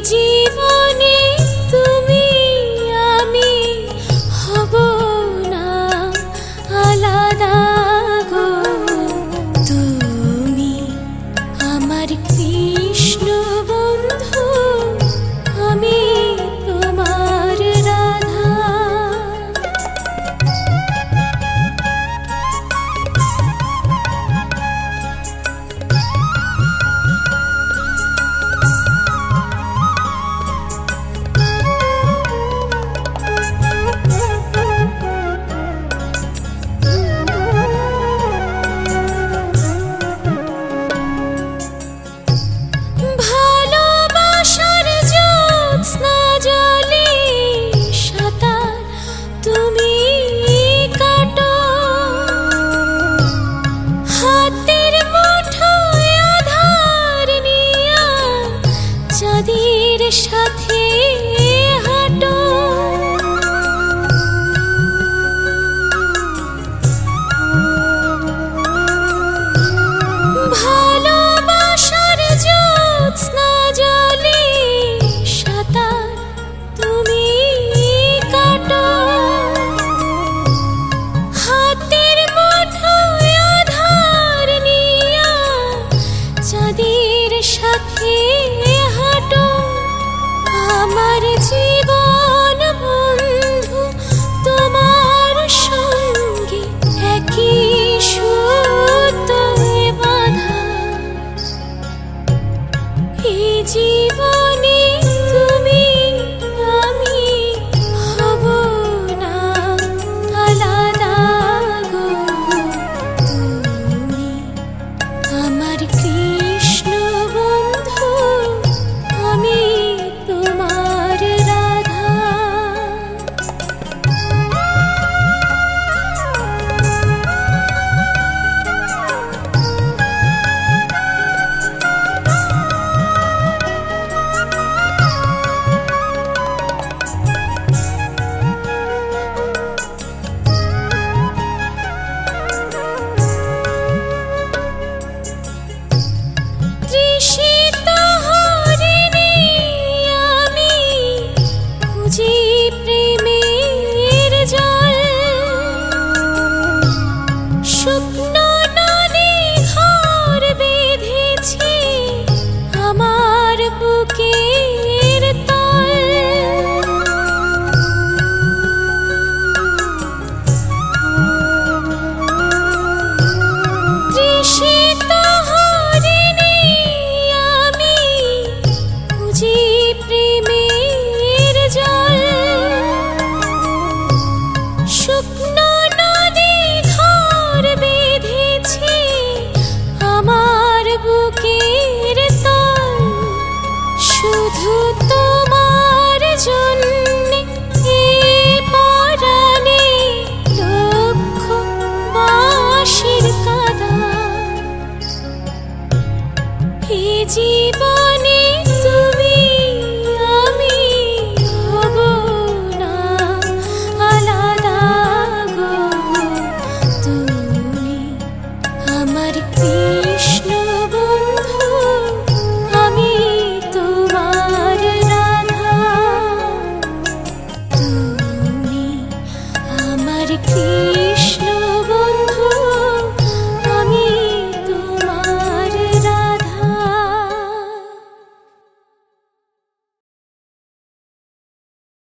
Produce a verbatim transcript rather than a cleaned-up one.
জীবনে তুমি আমি হব না আলাদা গো, তুমি আমার কৃষ্ণ বন্ধু, আমি তোমার রাধা। সাথে হাঁটো ভালোবাসার জ্যোৎস্না জলে সাঁতার তুমি কাটো, হাতের মুঠোয় আধার নিয়া চাঁদের সাথে হাঁটো। আমার জীবন বন্ধু তোমার সঙ্গে একই সুতোয় বাঁধা, এই জীবনে তুমি আমি হব না আলাদা গো, তুমি আমার কৃষ্ণ বন্ধু, আমি তোমার রাধা। তৃষিত হরিণী আমি খুঁজি প্রেমের জল, শুকনো নদী ঘর বেঁধেছি আমার বুকের তল। তৃষিত হরিণী আমি খুঁজি প্রেমের জল, শুকনো নদী ঘর বেঁধেছি আমার বুকের তল। শুধু তোমার জন্যে এ পরাণে লক্ষ বাঁশির কাঁদা, এ জীবন